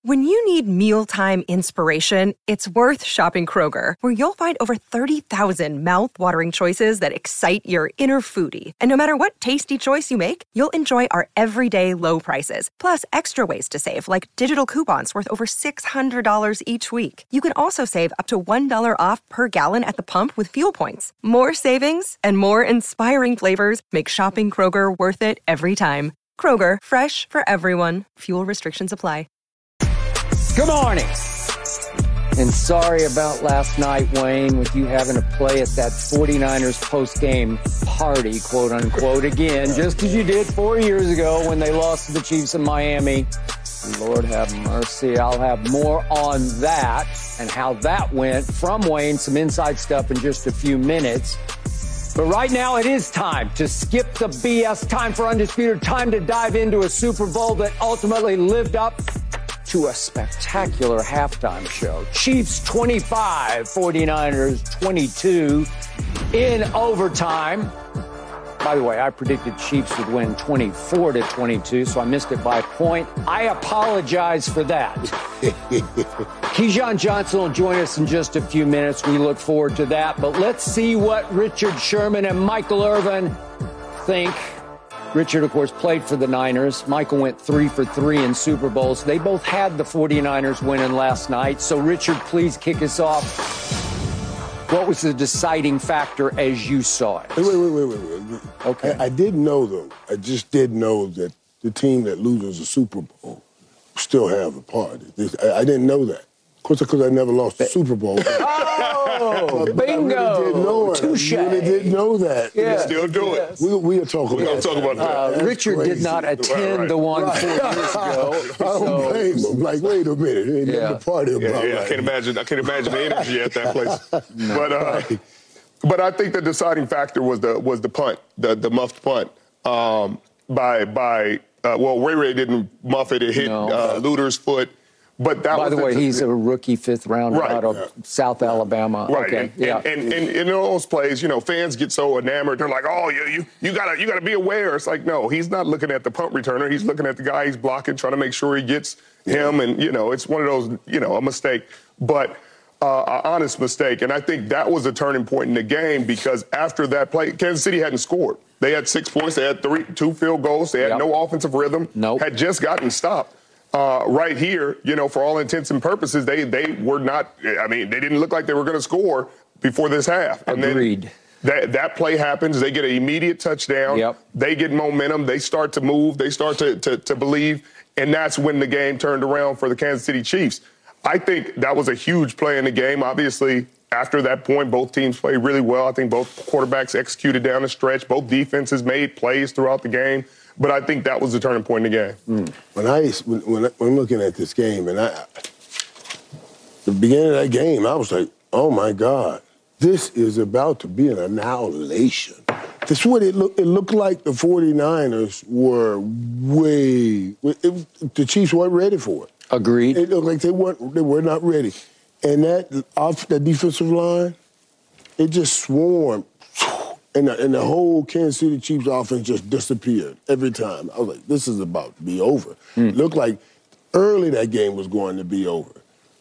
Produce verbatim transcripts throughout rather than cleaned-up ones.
When you need mealtime inspiration, it's worth shopping Kroger, where you'll find over thirty thousand mouth-watering choices that excite your inner foodie. And no matter what tasty choice you make, you'll enjoy our everyday low prices, plus extra ways to save, like digital coupons worth over six hundred dollars each week. You can also save up to one dollar off per gallon at the pump with fuel points. More savings and more inspiring flavors make shopping Kroger worth it every time. Kroger, fresh for everyone. Fuel restrictions apply. Good morning. And sorry about last night, Wayne, with you having to play at that forty-niners post-game party, quote unquote, again, just as you did four years ago when they lost to the Chiefs in Miami. Lord have mercy. I'll have more on that and how that went from Wayne, some inside stuff in just a few minutes. But right now it is time to skip the B S, time for Undisputed, time to dive into a Super Bowl that ultimately lived up to a spectacular halftime show. Chiefs twenty-five, forty-niners twenty-two in overtime. By the way, I predicted Chiefs would win twenty-four to twenty-two, so I missed it by a point. I apologize for that. Keyshawn Johnson will join us in just a few minutes. We look forward to that. But let's see what Richard Sherman and Michael Irvin think. Richard, of course, played for the Niners. Michael went three for three in Super Bowls. They both had the forty-niners winning last night. So, Richard, please kick us off. What was the deciding factor as you saw it? Wait, wait, wait, wait, wait. wait. Okay. I, I did know, though. I just did know that the team that loses a Super Bowl still have a party. I, I didn't know that. Of course, because I never lost a Super Bowl. Oh, but, but bingo. I really did know it. Touche. I really did know that. Yeah. Still do it. We, we'll talk about We're going to talk about that. Uh, Richard crazy. did not attend Right, right. the one Right. four years ago. I don't so, blame him. Like, wait a minute. Ain't Yeah. nothing to party about. Yeah, yeah, I right can't imagine. I can't imagine the energy at that place. No. But uh, but I think the deciding factor was the was the punt, the the muffed punt um, by by uh, well Ray Ray didn't muff it. It hit No. uh, Luter's foot. But that By was the way, the, he's a rookie fifth rounder Right. out of Yeah. South Alabama. Right, Okay. and, yeah. and, and, and in those plays, you know, fans get so enamored. They're like, "Oh, you you you gotta you gotta be aware." It's like, no, he's not looking at the punt returner. He's looking at the guy he's blocking, trying to make sure he gets him. And you know, it's one of those, you know, a mistake, but uh, an honest mistake. And I think that was a turning point in the game because after that play, Kansas City hadn't scored. They had six points. They had three, two field goals. They had Yep. no offensive rhythm. Nope. Had just gotten stopped. Uh, right here, you know, for all intents and purposes, they they were not. I mean, they didn't look like they were going to score before this half. And Agreed. Then that that play happens. They get an immediate touchdown. Yep. They get momentum. They start to move. They start to, to to believe, and that's when the game turned around for the Kansas City Chiefs. I think that was a huge play in the game. Obviously, after that point, both teams played really well. I think both quarterbacks executed down the stretch. Both defenses made plays throughout the game. But I think that was the turning point in the game. Mm. When I when, when, I, when I'm looking at this game, and I, the beginning of that game, I was like, "Oh my God, this is about to be an annihilation." This is what it looked. It looked like the forty-niners were way. It, the Chiefs weren't ready for it. Agreed. It looked like they weren't. They were not ready, and that off the defensive line, it just swarmed. And the, and the whole Kansas City Chiefs offense just disappeared every time. I was like, this is about to be over. Mm. It looked like early that game was going to be over.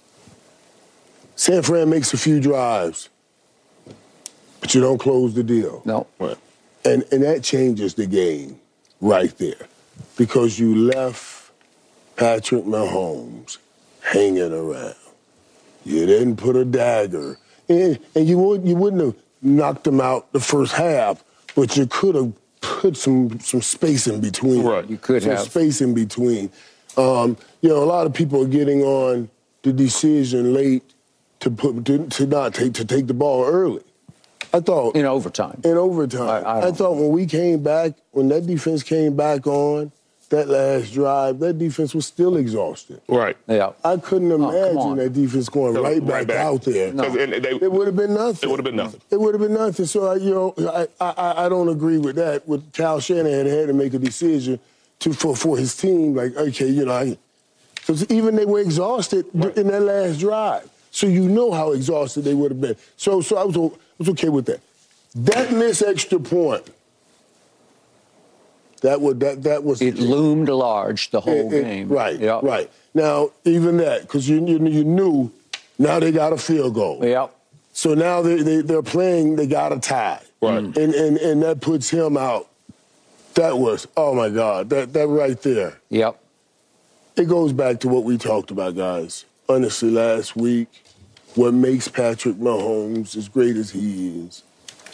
San Fran makes a few drives, but you don't close the deal. No. Right. And, and that changes the game right there because you left Patrick Mahomes hanging around. You didn't put a dagger. And, and you, would, you wouldn't have knocked them out the first half, but you could have put some some space in between. Right, you could some have. space in between. Um, you know, a lot of people are getting on the decision late to put to, to not take to take the ball early. I thought In overtime. In overtime, I, I, I thought when we came back, when that defense came back on that last drive, that defense was still exhausted. Right. Yeah. I couldn't imagine on. that defense going No, right, right back, back. out there. No. And they- It would have been nothing. It would have been nothing. It would have been nothing. So, I, you know, I, I, I don't agree with that. With Kyle Shanahan had to make a decision to for, for his team. Like, okay, you know, because even they were exhausted Right. in that last drive. So you know how exhausted they would have been. So, so I was, I was okay with that. That missed extra point That was that that was it loomed large the whole it, it, game. Right, yep. right. Now even that, because you, you you knew now they got a field goal. Yep. So now they, they they're playing. They got a tie. Right. And and and that puts him out. That was oh my God. That that right there. Yep. It goes back to what we talked about, guys. Honestly, last week, what makes Patrick Mahomes as great as he is,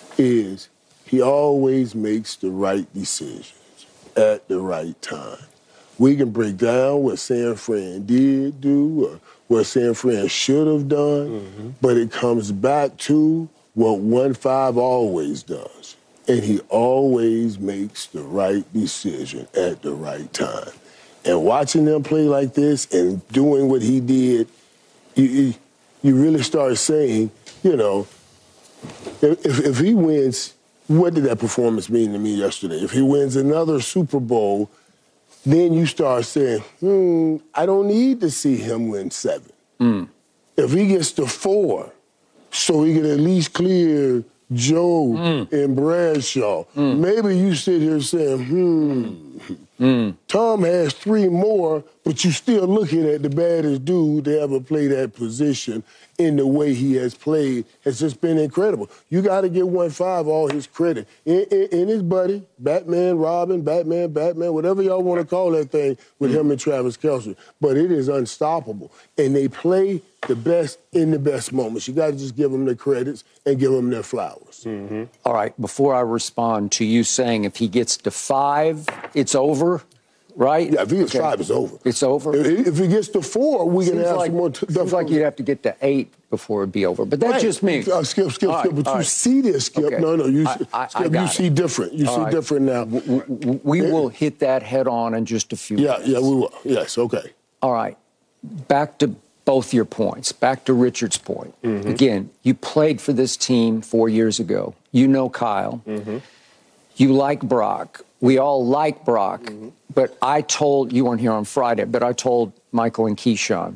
is he always makes the right decisions at the right time. We can break down what San Fran did do or what San Fran should have done, mm-hmm. but it comes back to what one five always does. And he always makes the right decision at the right time. And watching them play like this and doing what he did, you, you, you really start saying, you know, if, if he wins, what did that performance mean to me yesterday? If he wins another Super Bowl, then you start saying, hmm, I don't need to see him win seven. Mm. If he gets to four, so he can at least clear Joe mm. and Bradshaw, mm. maybe you sit here saying, hmm, mm. Tom has three more, but you're still looking at the baddest dude to ever play that position in the way he has played. Has just been incredible. You got to give one five all his credit. And, and, and his buddy, Batman, Robin, Batman, Batman, whatever y'all want to call that thing with mm. him and Travis Kelce. But it is unstoppable. And they play the best in the best moments. You got to just give them their credits and give them their flowers. Mm-hmm. All right, before I respond to you saying if he gets to five, it's over, right? Yeah, if he gets okay. five, it's over. It's over? If, if he gets to four, we can have like, some more. T- seems like you'd have to get to eight before it'd be over. But that's right. just me. Uh, skip, skip, all skip. right, but you right. see this, Skip. Okay. No, no, you, I, I, Skip, I you see it. different. You all see right. different now. We, we, we yeah. will hit that head on in just a few Yeah, minutes. yeah, we will. Yes, okay. All right. Back to both your points. Back to Richard's point. Mm-hmm. Again, you played for this team four years ago. You know Kyle. Mm-hmm. You like Brock. We all like Brock. Mm-hmm. But I told, you weren't here on Friday, but I told Michael and Keyshawn,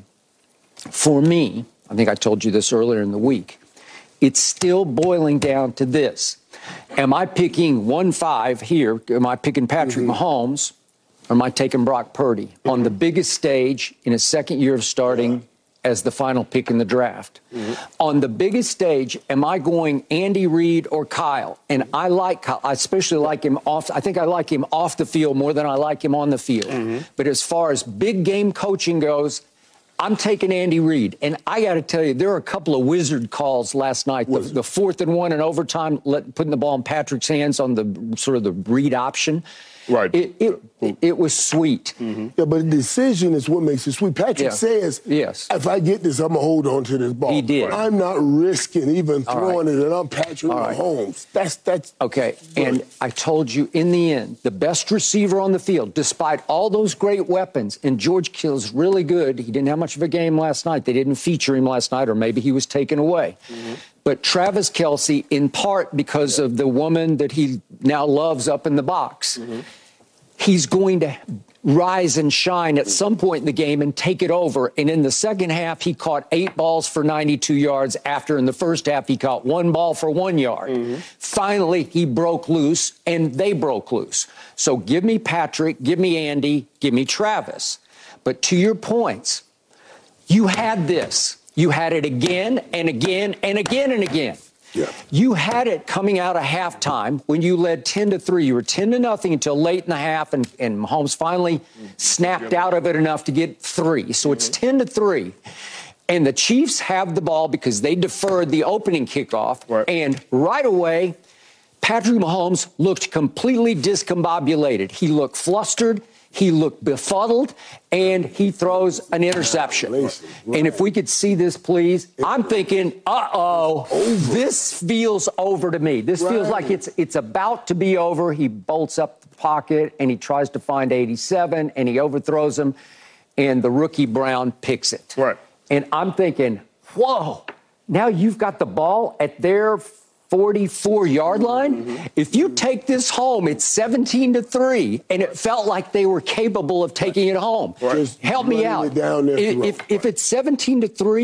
for me, I think I told you this earlier in the week, it's still boiling down to this. Am I picking one five here? Am I picking Patrick mm-hmm. Mahomes? Or am I taking Brock Purdy mm-hmm. on the biggest stage in his second year of starting yeah. as the final pick in the draft? Mm-hmm. On the biggest stage, am I going Andy Reid or Kyle? And I like Kyle. I especially like him off. I think I like him off the field more than I like him on the field. Mm-hmm. But as far as big game coaching goes, I'm taking Andy Reid. And I got to tell you, there were a couple of wizard calls last night. The, the fourth and one in overtime, let, putting the ball in Patrick's hands on the sort of the Reid option. Right. It, it, it, it was sweet. Mm-hmm. Yeah, but the decision is what makes it sweet. Patrick yeah. says, yes. if I get this, I'm going to hold on to this ball. He did. I'm not risking even throwing right. it, and I'm Patrick right. Mahomes. That's, that's. Okay, good. And I told you, in the end, the best receiver on the field, despite all those great weapons, and George Kittle's really good. He didn't have much of a game last night. They didn't feature him last night, or maybe he was taken away. Mm-hmm. But Travis Kelce, in part because yeah. of the woman that he now loves up in the box, mm-hmm. he's going to rise and shine at some point in the game and take it over. And in the second half, he caught eight balls for ninety-two yards. After in the first half, he caught one ball for one yard. Mm-hmm. Finally, he broke loose, and they broke loose. So give me Patrick, give me Andy, give me Travis. But to your points, you had this. You had it again and again and again and again. Yeah. You had it coming out of halftime when you led ten to three. You were ten to nothing until late in the half, and, and Mahomes finally snapped out of it enough to get three. So mm-hmm. it's ten to three. And the Chiefs have the ball because they deferred the opening kickoff. Right. And right away, Patrick Mahomes looked completely discombobulated. He looked flustered. He looked befuddled, and he throws an interception. Right. And if we could see this, please, I'm thinking, uh-oh, this feels over to me. This right. feels like it's it's about to be over. He bolts up the pocket, and he tries to find eighty-seven, and he overthrows him, and the rookie Brown picks it. Right. And I'm thinking, whoa, now you've got the ball at their forty-four-yard line. Mm-hmm. If you take this home, it's seventeen to three, and it felt like they were capable of taking it home. Right. Help me out. Down there if, if, if it's seventeen to three,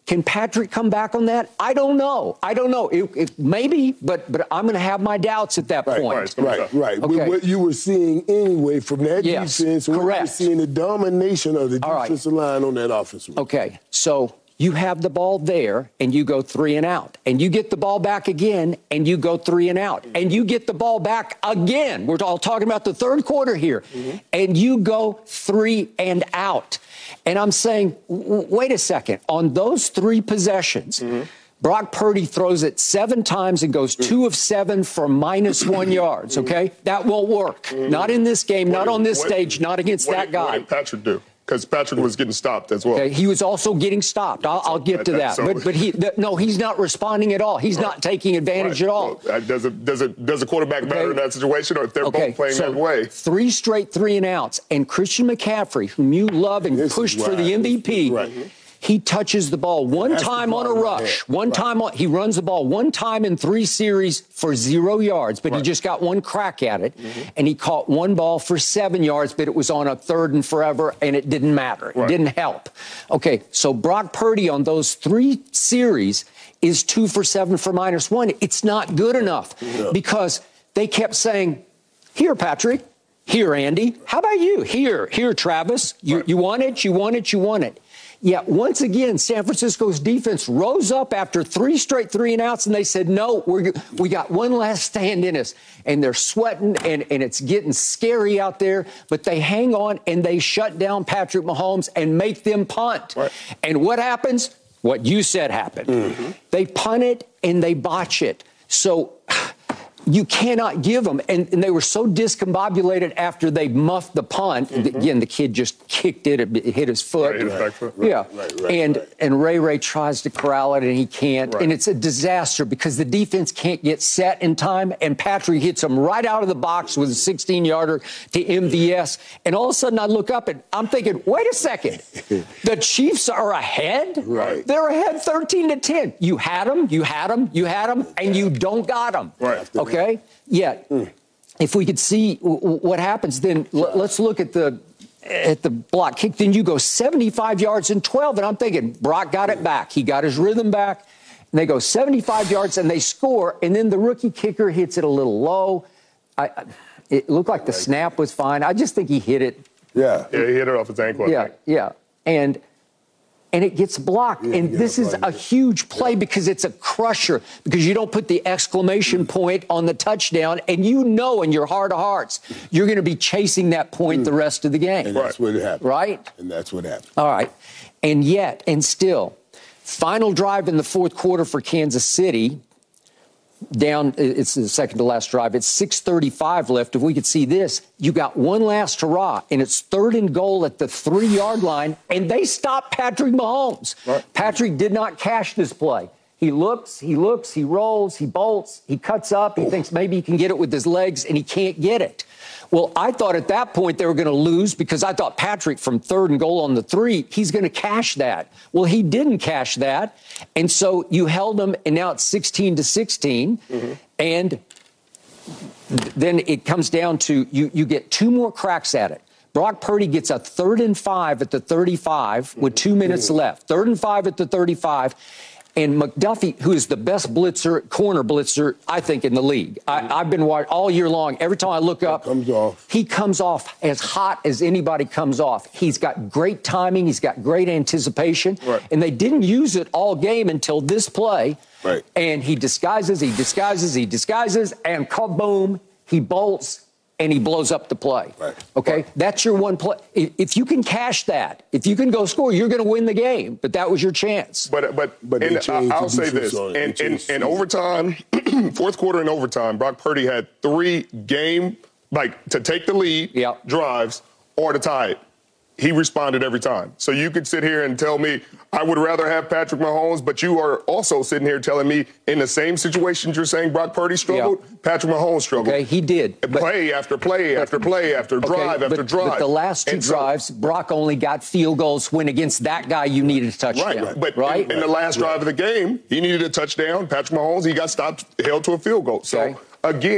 Can Patrick come back on that? I don't know. I don't know. It, it, maybe, but but I'm going to have my doubts at that right, point. Right, right, right. Okay. With what you were seeing anyway from that yes, defense, we were seeing the domination of the defensive right. line on that offensive line. Okay, so you have the ball there, and you go three and out. And you get the ball back again, and you go three and out. And you get the ball back again. We're all talking about the third quarter here. Mm-hmm. And you go three and out. And I'm saying, wait a second. On those three possessions, mm-hmm. Brock Purdy throws it seven times and goes two of seven for minus one yards, okay? That won't work. Mm-hmm. Not in this game, what not on this what, stage, not against what that did, guy. What did Patrick do? Because Patrick was getting stopped as well. Okay, he was also getting stopped. I'll, I'll get to that. But but he th- no, he's not responding at all. He's right. not taking advantage right. at all. Well, does it does it does a quarterback okay. matter in that situation, or if they're okay. both playing so that way? Three straight three and outs, and Christian McCaffrey, whom you love and this pushed for the M V P. Right. He touches the ball one That's time on a rush. One right. time on, he runs the ball one time in three series for zero yards, but right. he just got one crack at it. Mm-hmm. And he caught one ball for seven yards, but it was on a third and forever, and it didn't matter. It right. didn't help. Okay, so Brock Purdy on those three series is two for seven for minus one. It's not good enough yeah. because they kept saying, here, Patrick, here, Andy, how about you? Here, here, Travis, you, right. you want it, you want it, you want it. Yet once again, San Francisco's defense rose up after three straight three and outs, and they said, no, we're, we got one last stand in us. And they're sweating, and, and it's getting scary out there. But they hang on, and they shut down Patrick Mahomes and make them punt. Right. And what happens? What you said happened. Mm-hmm. They punt it, and they botch it. So you cannot give them. And, and they were so discombobulated after they muffed the punt. Mm-hmm. Again, the kid just kicked it. It hit his foot. Right, hit his back foot. Right, yeah. Right, right, and, right. and Ray Ray tries to corral it, and he can't. Right. And it's a disaster because the defense can't get set in time. And Patrick hits him right out of the box with a sixteen-yarder to M V S. And all of a sudden, I look up, and I'm thinking, wait a second. The Chiefs are ahead? Right. They're ahead thirteen to ten. You had them, you had them, you had them, and you don't got them. Right. Okay? Yet, mm. if we could see w- w- what happens, then l- let's look at the at the block kick. Then you go seventy-five yards and twelve, and I'm thinking Brock got it back. He got his rhythm back. And they go seventy-five yards, and they score. And then the rookie kicker hits it a little low. I, it looked like the snap was fine. I just think he hit it. Yeah, yeah, he hit it off his ankle. Yeah, yeah, and. And it gets blocked. Yeah, and this is a huge play yeah. because it's a crusher, because you don't put the exclamation mm. point on the touchdown, and you know in your heart of hearts you're going to be chasing that point mm. the rest of the game. And that's what happened. Right? And that's what happened. All right. And yet, and still, final drive in the fourth quarter for Kansas City, down, it's the second to last drive. It's six thirty-five left. If we could see this, you got one last hurrah, and it's third and goal at the three-yard line, and they stop Patrick Mahomes. Right. Patrick did not cash this play. He looks, he looks, he rolls, he bolts, he cuts up, he oh. thinks maybe he can get it with his legs, and he can't get it. Well, I thought at that point they were going to lose because I thought Patrick from third and goal on the three, he's going to cash that. Well, he didn't cash that. And so you held him, and now it's sixteen to sixteen. Mm-hmm. And then it comes down to you, you get two more cracks at it. Brock Purdy gets a third and five at the thirty-five with two minutes mm-hmm. left. Third and five at the thirty-five. And McDuffie, who is the best blitzer, corner blitzer, I think, in the league. I, I've been watching all year long. Every time I look up, comes off. he comes off as hot as anybody comes off. He's got great timing. He's got great anticipation. Right. And they didn't use it all game until this play. Right. And he disguises, he disguises, he disguises, and kaboom, he bolts. And he blows up the play. Right. Okay? Right. That's your one play. If you can cash that, if you can go score, you're going to win the game. But that was your chance. But but, but in, I'll say this. In, in, in overtime, fourth quarter and overtime, Brock Purdy had three game, like, to take the lead yep. drives or to tie it. He responded every time. So you could sit here and tell me, I would rather have Patrick Mahomes, but you are also sitting here telling me in the same situations you're saying Brock Purdy struggled, yeah. Patrick Mahomes struggled. Okay, he did. But, play after play but, after play after drive okay, after but, drive. But the last two and drives, so, Brock only got field goals when against that guy you needed a touchdown. Right, but right? In, in the last drive of the game, he needed a touchdown. Patrick Mahomes, he got stopped, held to a field goal. So, okay. again,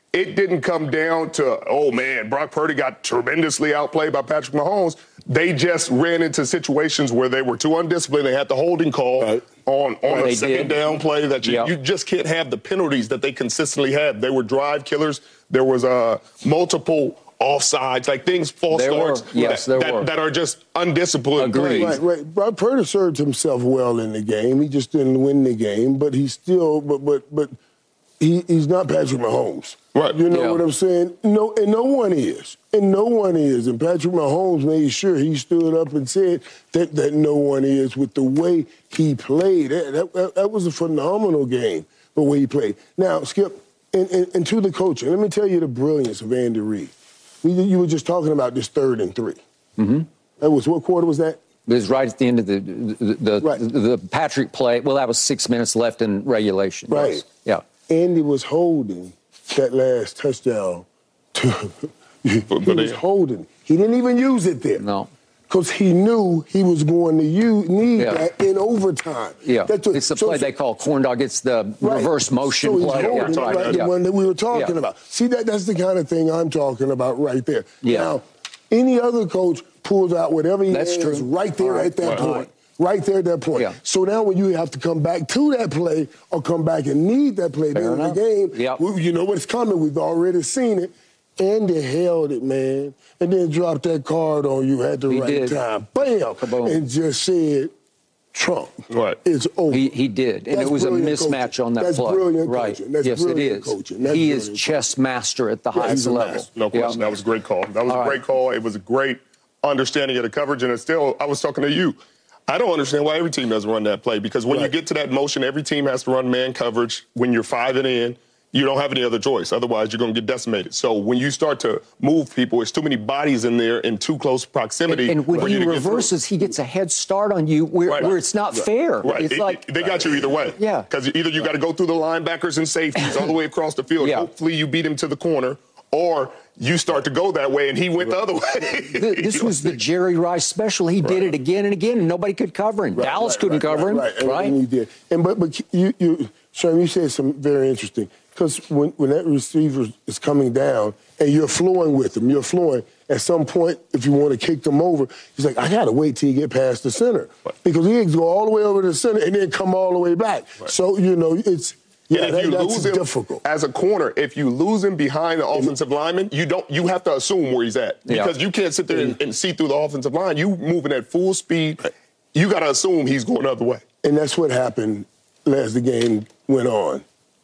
it didn't come down to, oh, man, Brock Purdy got tremendously outplayed by Patrick Mahomes. They just ran into situations where they were too undisciplined. They had the holding call right. on, on right, a second did. down play that you, yep. you just can't have the penalties that they consistently had. They were drive killers. There was uh, multiple offsides, like things, false there starts were. Yes, that, there that, were. that are just undisciplined Agreed. plays. Right, right. Brock Purdy served himself well in the game. He just didn't win the game, but he still, but but but he, he's not Patrick Mahomes. Right. You know yeah. what I'm saying? No, and no one is. And no one is. And Patrick Mahomes made sure he stood up and said that, that no one is with the way he played. That, that, that was a phenomenal game, the way he played. Now, Skip, and, and, and to the coaching, let me tell you the brilliance of Andy Reid. We, you were just talking about this third and three. Mm-hmm. That was, what quarter was that? It was right at the end of the the, the, right. the, the Patrick play. Well, that was six minutes left in regulation. Right. Yes. Yeah. Andy was holding that last touchdown. To, he was holding. He didn't even use it there. No. Because he knew he was going to use, need yeah. that in overtime. Yeah. That's what, it's the so, play so, they call corn dog. It's the right. reverse motion so he's play. Holding yeah. it, right, yeah. the one that we were talking yeah. about. See, that that's the kind of thing I'm talking about right there. Yeah. Now, any other coach pulls out whatever he That's has true. right there right. at that right. point. Right there at that point. Yeah. So now when you have to come back to that play or come back and need that play Fair during the game, yep. you know what's coming. We've already seen it. Andy held it, man, and then dropped that card on you at the he right did. time. Bam! Kaboom. And just said, Trump. Right. It's over. He, he did. And That's it was a mismatch coaching. on that That's play. Brilliant right. coaching. That's yes, it brilliant is. coaching. That's he is brilliant chess master at the yeah, highest level. master. No question. Yeah. That was a great call. That was All a great right. call. It was a great understanding of the coverage. And it's still, I was talking to you. I don't understand why every team doesn't run that play, because when right. you get to that motion, every team has to run man coverage. When you're five and in, you don't have any other choice. Otherwise, you're going to get decimated. So when you start to move people, it's too many bodies in there in too close proximity. And, and when he you reverses, he gets a head start on you where, right. where it's not right. fair. Right. It's it, like they got you either way. Yeah. Because either you got to go through the linebackers and safeties all the way across the field. Yeah. Hopefully you beat him to the corner, or you start to go that way, and he went the other way. This was the Jerry Rice special. He right. did it again and again, and nobody could cover him. Right, Dallas right, couldn't right, cover him, right? right? right. And, and he did. And but but you you, Sherm, you said something very interesting, because when when that receiver is coming down and you're flowing with him, you're flowing. At some point, if you want to kick them over, he's like, I got to wait till you get past the center, right. because he can go all the way over to the center and then come all the way back. Right. So you know it's. Yeah, and if that, you that's lose him difficult. As a corner, if you lose him behind the offensive lineman, you don't. You have to assume where he's at, because yeah. you can't sit there and, and see through the offensive line. You moving at full speed. You got to assume he's going the other way. And that's what happened as the game went on.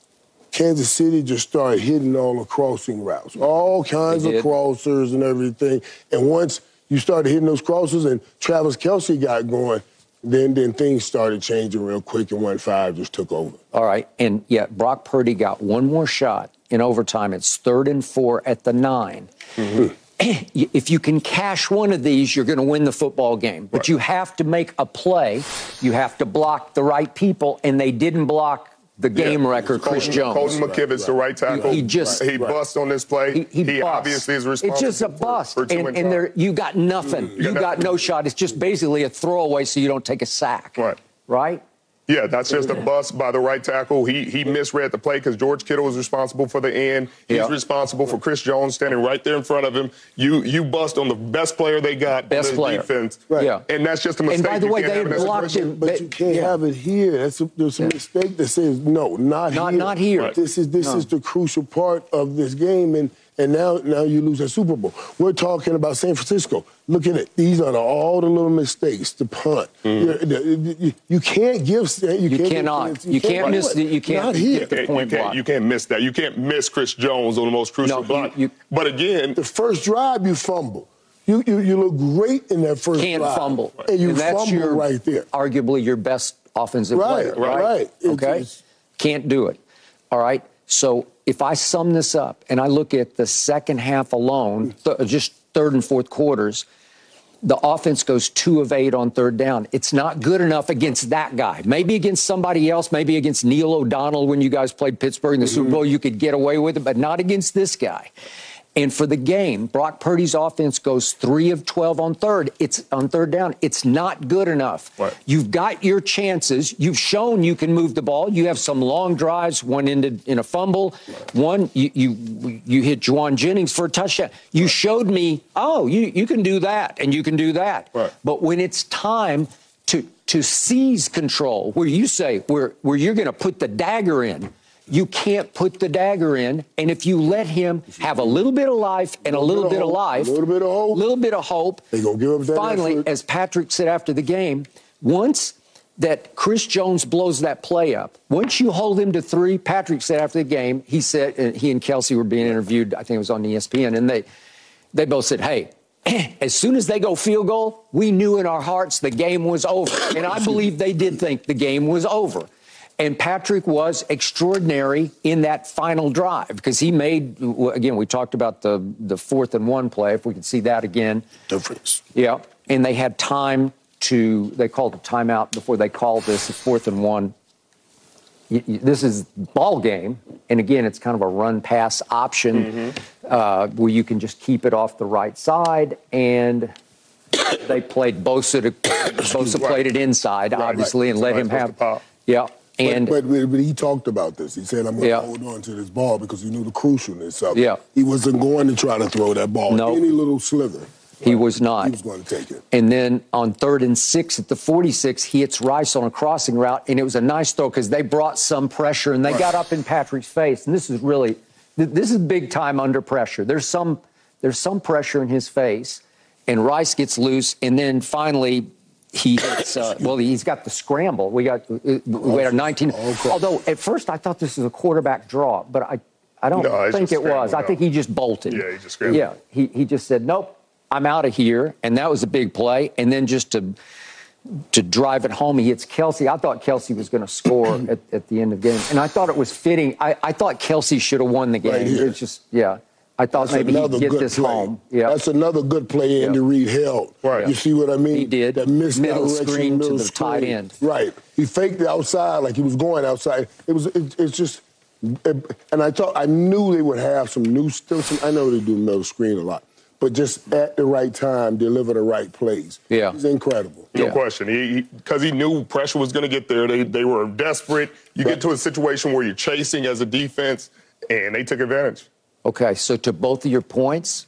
Kansas City just started hitting all the crossing routes, all kinds of crossers and everything. And once you started hitting those crossers and Travis Kelce got going, Then, then things started changing real quick, and one five just took over. All right, and yeah, Brock Purdy got one more shot in overtime. It's third and four at the nine. Mm-hmm. If you can cash one of these, you're going to win the football game. But right. you have to make a play. You have to block the right people, and they didn't block the game yeah. record, Colton, Chris Jones. Colton McKivitz, right. the right tackle. He, he just he right. bust on this play. He, he, he obviously is responsible. It's just a bust, for, for and, and there you got nothing. Mm, you, you got, got no shot. It's just basically a throwaway, so you don't take a sack. Right. Right. Yeah, that's just a bust by the right tackle. He he misread the play because George Kittle was responsible for the end. He's yep. responsible for Chris Jones standing right there in front of him. You you bust on the best player they got, best the player. defense. Right. Yeah. And that's just a mistake. And by the you way, they blocked him. But you can't yeah. have it here. That's a, there's a yeah. mistake that says, no, not, not here. Not here. Right. This is this no. is the crucial part of this game, and and now now you lose a Super Bowl. We're talking about San Francisco. Look at it. These are the, all the little mistakes. The punt. Mm-hmm. the, you, you can't give. You, you can't cannot. Give, you, you can't, can't miss. The, you can't not here. get the you point can't, block. You can't miss that. You can't miss Chris Jones on the most crucial no, block. You, you, but again, the first drive you fumble. You you, you look great in that first can't drive. fumble. And you and that's fumble your, right there. Arguably your best offensive right, player. Right. Right. Okay. It's, can't do it. All right. So if I sum this up and I look at the second half alone, th- just third and fourth quarters, the offense goes two of eight on third down. It's not good enough against that guy. Maybe against somebody else, maybe against Neil O'Donnell when you guys played Pittsburgh in the mm-hmm. Super Bowl, you could get away with it, but not against this guy. And for the game, Brock Purdy's offense goes three of twelve on third. It's on third down. It's not good enough. Right. You've got your chances. You've shown you can move the ball. You have some long drives. One ended in a fumble. One, you you, you hit Juwan Jennings for a touchdown. You right. showed me, oh, you, you can do that, and you can do that. Right. But when it's time to to seize control, where you say, where, where you're going to put the dagger in, you can't put the dagger in, and if you let him have a little bit of life and a little, little bit of life, a little bit of hope, a little bit of hope, they gonna give up that finally, effort. As Patrick said after the game, once that Chris Jones blows that play up, once you hold him to three, Patrick said after the game, he said, and he and Kelsey were being interviewed, I think it was on E S P N, and they, they both said, hey, as soon as they go field goal, we knew in our hearts the game was over, and I believe they did think the game was over. And Patrick was extraordinary in that final drive because he made, again, we talked about the, the fourth and one play, if we could see that again. Difference. Yeah. And they had time to, they called a timeout before they called this a fourth and one. This is ball game. And again, it's kind of a run pass option mm-hmm. uh, where you can just keep it off the right side. And they played Bosa to, Bosa right. played it inside, right, obviously, right. and let him have, yeah. And but, but, but he talked about this. He said, I'm going to yeah. hold on to this ball because he knew the crucialness of it. Yeah. He wasn't going to try to throw that ball nope. any little slither. He was not. He was going to take it. And then on third and six at the forty-six, he hits Rice on a crossing route, and it was a nice throw because they brought some pressure, and they right. got up in Patrick's face. And this is really, this is big time under pressure. There's some, there's some pressure in his face, and Rice gets loose, and then finally he hits, uh, well, he's got the scramble. We got, we had a nineteen. Okay. Although at first I thought this was a quarterback draw, but I, I don't no, think it was. No. I think he just bolted. Yeah, he just scrambled. Yeah, he, he just said, nope. I'm out of here, and that was a big play. And then just to to drive it home, he hits Kelsey. I thought Kelsey was going to score at, at the end of the game, and I thought it was fitting. I, I thought Kelsey should have won the game. Right it's just, yeah. I thought That's maybe he'd get this play. home. Yeah, that's another good play Andy yeah. Reid held. Right. You see what I mean? He did. That middle misdirection, screen middle to the screen. tight end. Right. He faked the outside like he was going outside. It was. It, it's just. It, and I thought I knew they would have some new still. Some, I know they do middle screen a lot. But just at the right time, deliver the right plays. Yeah. He's incredible. No yeah. question. He Because he, he knew pressure was going to get there. They they were desperate. You right. get to a situation where you're chasing as a defense, and they took advantage. Okay, so to both of your points,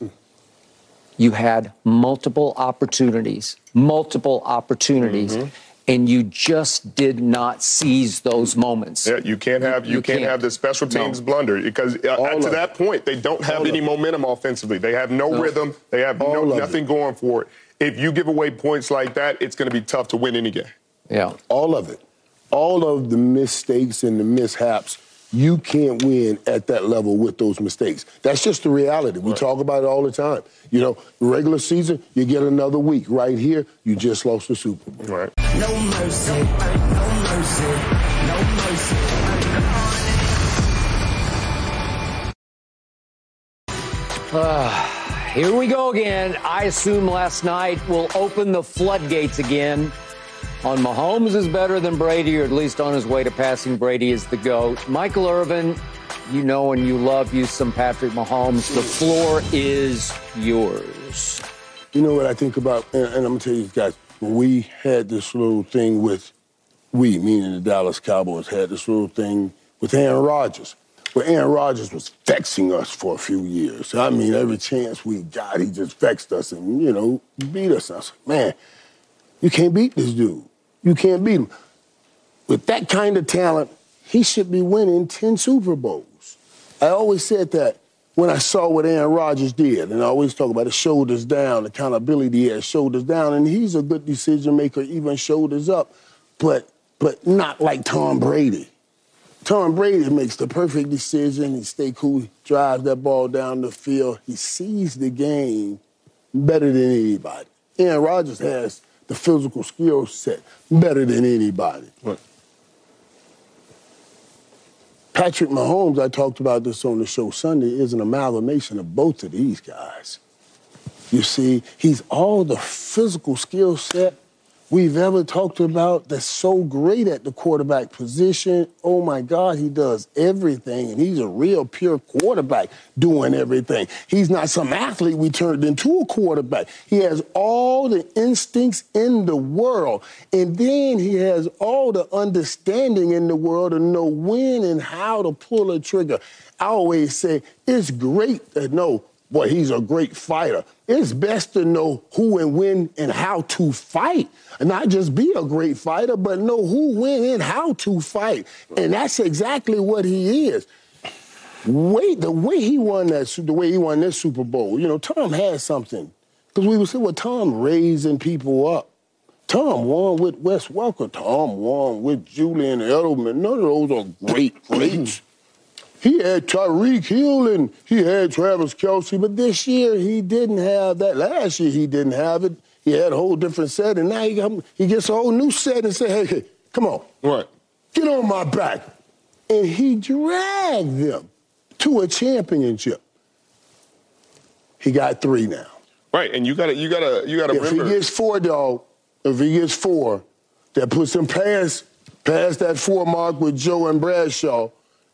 you had multiple opportunities, multiple opportunities, mm-hmm. and you just did not seize those moments. Yeah, you can't have you, you can't, can't have the special teams no. blunder because uh, to that point they don't have All any momentum offensively. They have no, no. rhythm. They have no, nothing it. going for it. If you give away points like that, it's going to be tough to win any game. Yeah, all of it, all of the mistakes and the mishaps. You can't win at that level with those mistakes. That's just the reality. We right. talk about it all the time. You know, regular season, you get another week. Right here, you just lost the Super Bowl. Right. No mercy, no mercy, no mercy. Uh, here we go again. I assume last night will open the floodgates again. On Mahomes is better than Brady, or at least on his way to passing Brady is the GOAT. Michael Irvin, you know and you love you some Patrick Mahomes. The floor is yours. You know what I think about, and, and I'm going to tell you guys, when we had this little thing with, we, meaning the Dallas Cowboys, had this little thing with Aaron Rodgers, where Aaron Rodgers was vexing us for a few years. I mean, every chance we got, he just vexed us and, you know, beat us. I was like, man, you can't beat this dude. You can't beat him. With that kind of talent, he should be winning ten Super Bowls. I always said that when I saw what Aaron Rodgers did, and I always talk about his shoulders down, the accountability he has, shoulders down, and he's a good decision maker, even shoulders up, but but not like Tom Brady. Tom Brady makes the perfect decision. He stay cool, he drives that ball down the field. He sees the game better than anybody. Aaron Rodgers has the physical skill set better than anybody. What? Patrick Mahomes, I talked about this on the show Sunday, is an amalgamation of both of these guys. You see, he's all the physical skill set, we've ever talked about that's so great at the quarterback position. Oh, my God, he does everything, and he's a real pure quarterback doing everything. He's not some athlete we turned into a quarterback. He has all the instincts in the world, and then he has all the understanding in the world to know when and how to pull a trigger. I always say it's great to know, boy, he's a great fighter. It's best to know who and when and how to fight. And not just be a great fighter, but know who, when, and how to fight. And that's exactly what he is. Wait, the way he won that, the way he won this Super Bowl, you know, Tom had something. Because we would say, well, Tom raising people up. Tom won with Wes Welker. Tom won with Julian Edelman. None of those are great greats. He had Tyreek Hill and he had Travis Kelce, but this year he didn't have that. Last year he didn't have it. He had a whole different set, and now he, got, he gets a whole new set and say, hey, hey, come on. Right. Get on my back. And he dragged them to a championship. He got three now. Right, and you gotta, you gotta, you gotta if remember. If he gets four, dog, if he gets four, that puts him past, past that four mark with Joe and Bradshaw.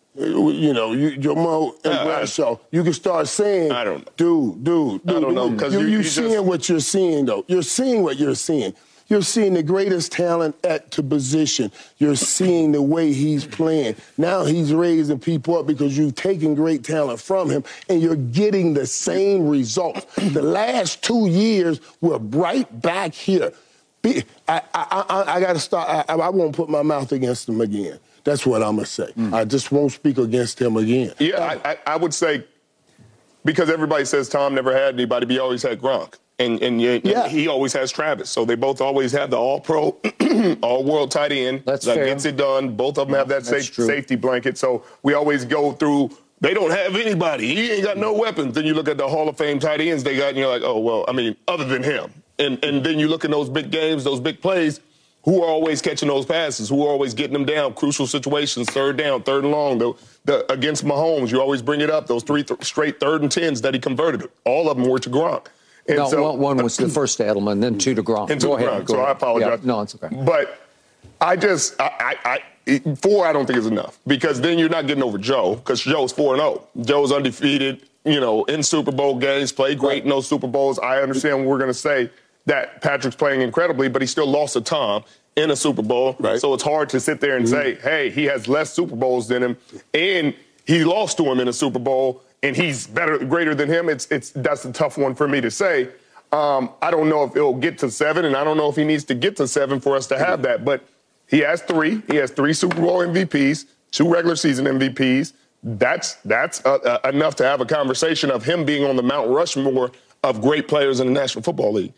You know, you, Jamal and uh, Bradshaw, you can start saying, I don't know. dude, dude, dude. I don't know, because you, you, you, you seeing just... what you're seeing, though. You're seeing what you're seeing. You're seeing the greatest talent at the position. You're seeing the way he's playing. Now he's raising people up because you've taken great talent from him, and you're getting the same results. The last two years, we're right back here. I, I, I, I got to start. I, I won't put my mouth against him again. That's what I'm going to say. Mm. I just won't speak against him again. Yeah, I, I, I would say, because everybody says Tom never had anybody, but he always had Gronk. And, and, and yeah. he always has Travis. So they both always have the all-pro, all-world tight end. That's that fair. Gets it done. Both of them have that safe, safety blanket. So we always go through, they don't have anybody. He ain't got no weapons. Then you look at the Hall of Fame tight ends they got, and you're like, oh, well, I mean, other than him. And, and then you look at those big games, those big plays, who are always catching those passes, who are always getting them down, crucial situations, third down, third and long. The, the, against Mahomes, you always bring it up, those three th- straight third and tens that he converted. All of them were to Gronk. And no, so, one was the first to Edelman, then two to Gronk. And two go to ahead, Gronk, go so ahead. I apologize. Yeah, no, it's okay. But I just, I, I, I, four I don't think is enough, because then you're not getting over Joe, because Joe's four and oh. Joe's undefeated, you know, in Super Bowl games, played great right. in those Super Bowls. I understand what we're going to say, that Patrick's playing incredibly, but he still lost to Tom in a Super Bowl. Right. So it's hard to sit there and mm-hmm. say, hey, he has less Super Bowls than him, and he lost to him in a Super Bowl, and he's better, greater than him. It's, it's, that's a tough one for me to say. Um, I don't know if it'll get to seven, and I don't know if he needs to get to seven for us to have that. But he has three. He has three Super Bowl M V Ps, two regular season M V Ps. That's, that's uh, uh, enough to have a conversation of him being on the Mount Rushmore of great players in the National Football League.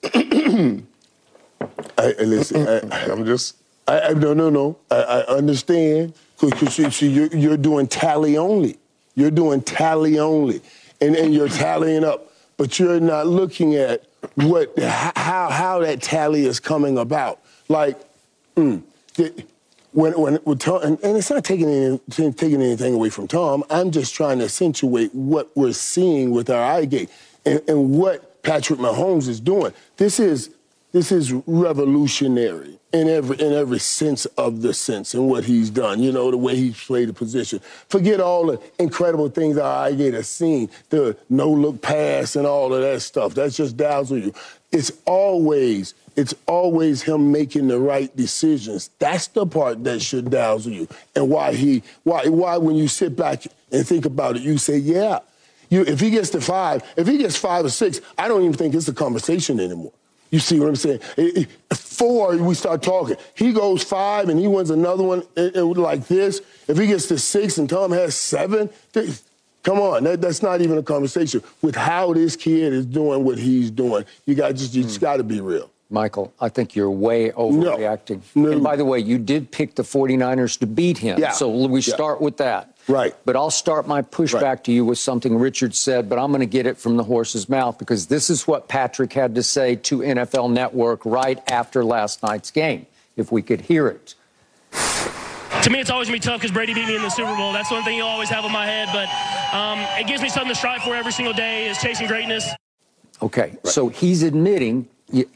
I, listen, I, I'm just, I, I, no, no, no. I, I understand, because you see, you're, you're doing tally only. You're doing tally only, and, and you're tallying up, but you're not looking at what, how, how that tally is coming about. Like, mm, when, when, when Tom, and, and it's not taking, any, taking anything away from Tom. I'm just trying to accentuate what we're seeing with our eye gate and, and what Patrick Mahomes is doing. This is, This is revolutionary in every in every sense of the sense and what he's done, you know, the way he's played the position. Forget all the incredible things our eye gate has seen, the no-look pass and all of that stuff. That's just dazzle you. It's always, it's always him making the right decisions. That's the part that should dazzle you. And why he, why, why when you sit back and think about it, you say, yeah, you, if he gets to five, if he gets five or six, I don't even think it's a conversation anymore. You see what I'm saying? It, it, four, we start talking. He goes five and he wins another one it, it, like this. If he gets to six and Tom has seven, th- come on, that, that's not even a conversation. With how this kid is doing what he's doing, you got just you mm. just got to be real. Michael, I think you're way overreacting. No. No. And by the way, you did pick the 49ers to beat him. Yeah. So we yeah. start with that. Right. But I'll start my pushback right. to you with something Richard said, but I'm going to get it from the horse's mouth, because this is what Patrick had to say to N F L Network right after last night's game, if we could hear it. To me, it's always going to be tough because Brady beat me in the Super Bowl. That's one thing you'll always have in my head, but um, it gives me something to strive for every single day, is chasing greatness. Okay, right. So he's admitting he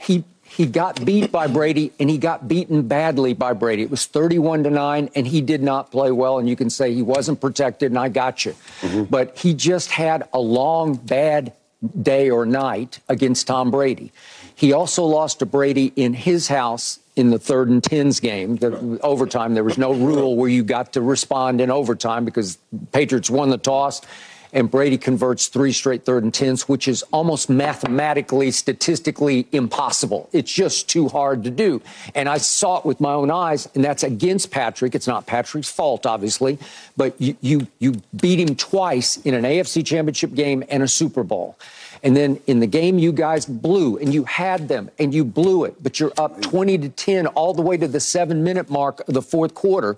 he got beat by Brady, and he got beaten badly by Brady. It was thirty-one to nine, and he did not play well, and you can say he wasn't protected, and I got you. Mm-hmm. But he just had a long, bad day or night against Tom Brady. He also lost to Brady in his house in the third and tens game, the overtime. There was no rule where you got to respond in overtime because Patriots won the toss, and Brady converts three straight third and tens, which is almost mathematically, statistically impossible. It's just too hard to do. And I saw it with my own eyes, and that's against Patrick. It's not Patrick's fault, obviously, but you you, you beat him twice in an A F C Championship game and a Super Bowl. And then in the game, you guys blew, and you had them, and you blew it. But you're up twenty to ten all the way to the seven-minute mark of the fourth quarter.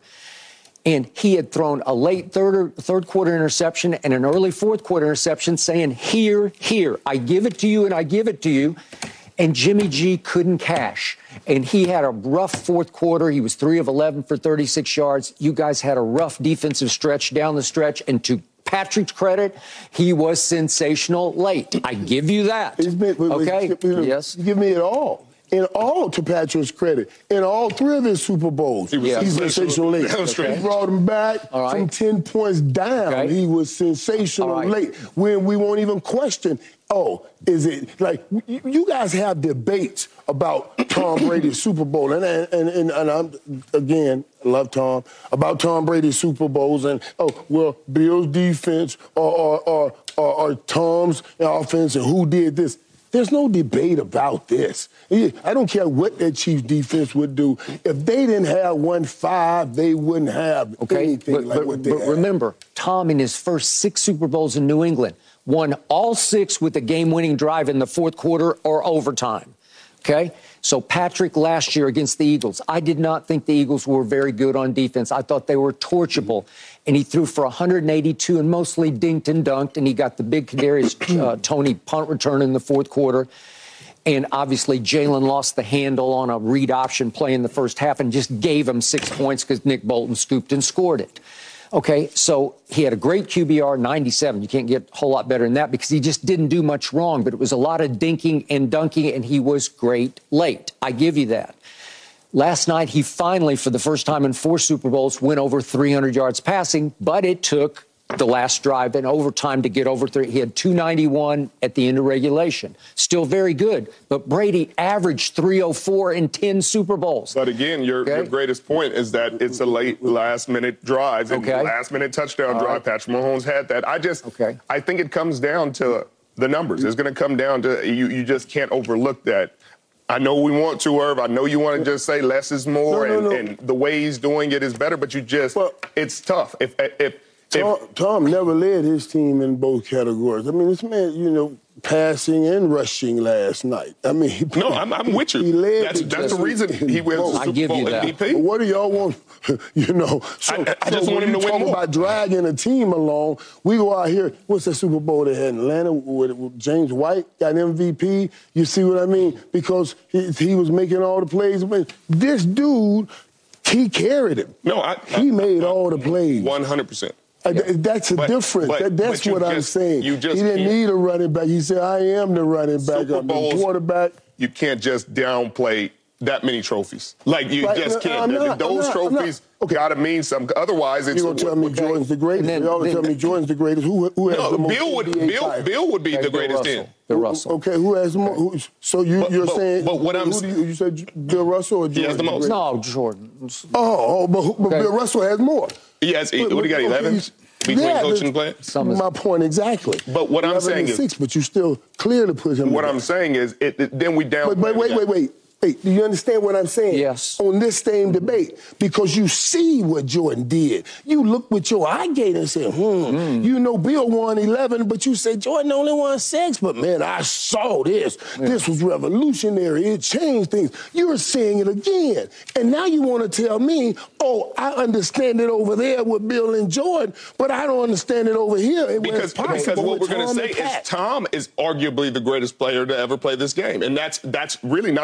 And he had thrown a late third or third quarter interception and an early fourth quarter interception saying, here, here, I give it to you and I give it to you. And Jimmy G couldn't cash. And he had a rough fourth quarter. He was three of eleven for thirty-six yards. You guys had a rough defensive stretch down the stretch. And to Patrick's credit, he was sensational late. I give you that. Been, okay? Yes. Give me it all. In all, to Patrick's credit, in all three of his Super Bowls, he was yeah. sensational late. Okay. He brought him back right. from ten points down. Okay. He was sensational right. late when we won't even question, oh, is it like you guys have debates about Tom Brady's Super Bowl, and and and, and I'm again I love Tom about Tom Brady's Super Bowls, and oh well, Bill's defense or or or, or, or Tom's offense, and who did this. There's no debate about this. I don't care what that Chiefs defense would do. If they didn't have one five, they wouldn't have okay. anything but, like but, what they but have. Remember, Tom in his first six Super Bowls in New England won all six with a game-winning drive in the fourth quarter or overtime. Okay? So Patrick last year against the Eagles, I did not think the Eagles were very good on defense. I thought they were torchable. And he threw for one hundred eighty-two and mostly dinked and dunked. And he got the big Kadarius uh, Toney punt return in the fourth quarter. And obviously Jalen lost the handle on a read option play in the first half and just gave him six points because Nick Bolton scooped and scored it. Okay, so he had a great Q B R, ninety-seven. You can't get a whole lot better than that because he just didn't do much wrong, but it was a lot of dinking and dunking, and he was great late. I give you that. Last night, he finally, for the first time in four Super Bowls, went over three hundred yards passing, but it took the last drive in overtime to get over three. He had two ninety-one at the end of regulation. Still very good, but Brady averaged three oh four in ten Super Bowls. But again, your, okay. your greatest point is that it's a late last-minute drive and okay. last-minute touchdown All drive. Right. Patrick Mahomes had that. I just, okay. I think it comes down to the numbers. It's going to come down to you. You just can't overlook that. I know we want to, Irv. I know you want to just say less is more, no, no, and, no. and the way he's doing it is better. But you just, well, it's tough. If if Tom, Tom never led his team in both categories. I mean, this man, you know, passing and rushing last night. I mean, he, no, I'm, I'm with you. He led that's that's the reason he wins the Super Bowl M V P. What do y'all want? You know, so, I, I just so want him to win more. Talk about dragging a team along. We go out here. What's that Super Bowl they had in Atlanta with, with James White got M V P? You see what I mean? Because he, he was making all the plays. This dude, he carried him. No, I, he I, made I, all the plays. one hundred percent. Yeah. That's a but, difference. But, that, that's but what just, I'm saying. You just he didn't can't. need a running back. He said, I am the running back. Super I'm Bowls, the quarterback. You can't just downplay that many trophies. Like, you right. just can't. Not, Those not, trophies okay. got to mean something. Otherwise, it's... You're going to tell me okay. Jordan's the greatest. Then, Y'all then, tell me Jordan's the greatest. Who, who has no, the most Bill would, Bill, Bill would be okay, the greatest Bill then. Bill Russell. Okay, who has the most? Who, so you, but, you're but, saying... But what I'm... Who do you, you said Bill Russell or Jordan? He has the most. No, Jordan. Oh, oh but, but okay. Bill Russell has more. He has... But, what, he got, eleven? Okay, between yeah, coaching and playing? My point exactly. But what I'm saying is... six, but you still clearly put him... What I'm saying is, it, it, then we down... But, but wait, wait, wait. Hey, do you understand what I'm saying? Yes. On this same debate, because you see what Jordan did. You look with your eye gate and say, hmm, mm. you know Bill won eleven, but you say Jordan only won six. But, man, I saw this. Yeah. This was revolutionary. It changed things. You're seeing it again. And now you want to tell me, oh, I understand it over there with Bill and Jordan, but I don't understand it over here. Because, because what we're going to say is Tom is arguably the greatest player to ever play this game. And that's that's really not up for debate.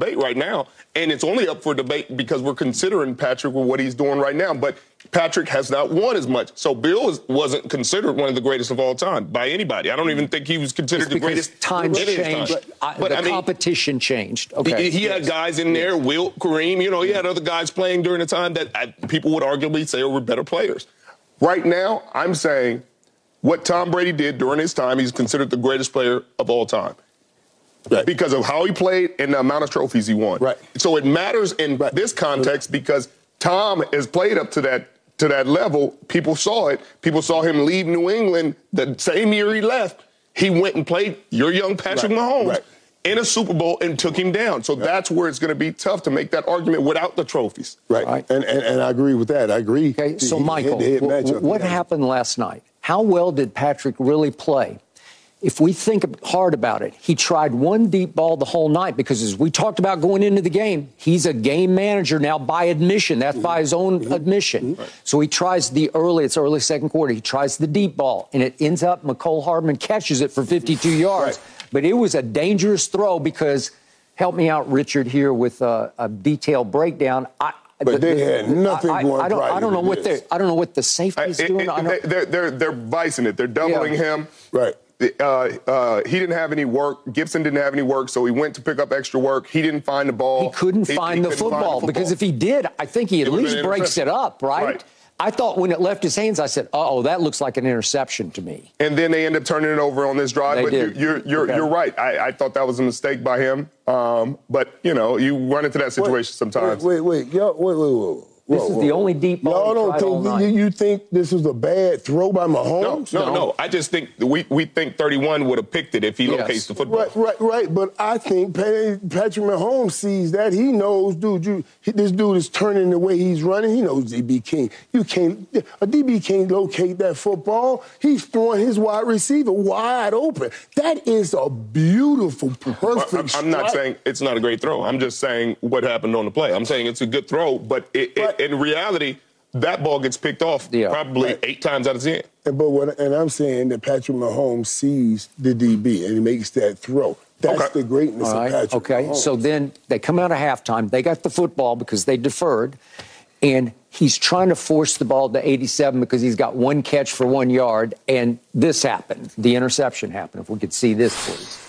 debate right now, and it's only up for debate because we're considering Patrick with what he's doing right now. But Patrick has not won as much. So Bill is, wasn't considered one of the greatest of all time by anybody. I don't even think he was considered it's the greatest. Times changed. Time. But, but the I mean, competition changed. Okay. He, he had guys in there, Wilt, Kareem. You know, he had other guys playing during the time that I, people would arguably say were better players. Right now, I'm saying what Tom Brady did during his time, he's considered the greatest player of all time. Right. Because of how he played and the amount of trophies he won. Right. So it matters in right. this context because Tom has played up to that to that level. People saw it. People saw him leave New England the same year he left. He went and played your young Patrick right. Mahomes right. in a Super Bowl and took him down. So right. that's where it's going to be tough to make that argument without the trophies. Right. right. And, and and I agree with that. I agree. Okay. So, he, Michael, he w- what happened last night? How well did Patrick really play? If we think hard about it, he tried one deep ball the whole night because, as we talked about going into the game, he's a game manager now by admission. That's mm-hmm. by his own mm-hmm. admission. Mm-hmm. So he tries the early, it's early second quarter, he tries the deep ball, and it ends up McCole Hardman catches it for fifty-two yards. Right. But it was a dangerous throw because, help me out, Richard, here with a, a detailed breakdown. I, But they had nothing I, going I, I don't, I don't know what this. they I don't know what the safety's I, it, doing. It, I don't, they're, they're, they're vicing it. They're doubling yeah. him. Right. Uh, uh, he didn't have any work. Gibson didn't have any work, so he went to pick up extra work. He didn't find the ball. He couldn't, he, find, he the couldn't find the football because if he did, I think he at least breaks it up, right? right? I thought when it left his hands, I said, "Uh-oh, that looks like an interception to me." And then they end up turning it over on this drive. They but did. you're you're okay. you're right. I, I thought that was a mistake by him. Um, but you know, you run into that situation wait, sometimes. Wait, wait, wait, yo, wait, wait, wait. This whoa, is whoa. the only deep ball. Y'all don't think you, you think this was a bad throw by Mahomes? No, no, no. no. I just think we we think thirty-one would have picked it if he yes. locates the football. Right, right, right. But I think Patrick Mahomes sees that. He knows, dude. You, this dude is turning the way he's running. He knows D B King. You can't. A D B can't locate that football. He's throwing his wide receiver wide open. That is a beautiful, perfect. I'm, I'm not saying it's not a great throw. I'm just saying what happened on the play. I'm saying it's a good throw, but it. it in reality, that ball gets picked off yeah. probably right. eight times out of ten. And, but what, and I'm saying that Patrick Mahomes sees the D B and he makes that throw. That's okay. the greatness right. of Patrick Okay, Mahomes. So then they come out of halftime. They got the football because they deferred. And he's trying to force the ball to eighty-seven because he's got one catch for one yard. And this happened. The interception happened. If we could see this, please.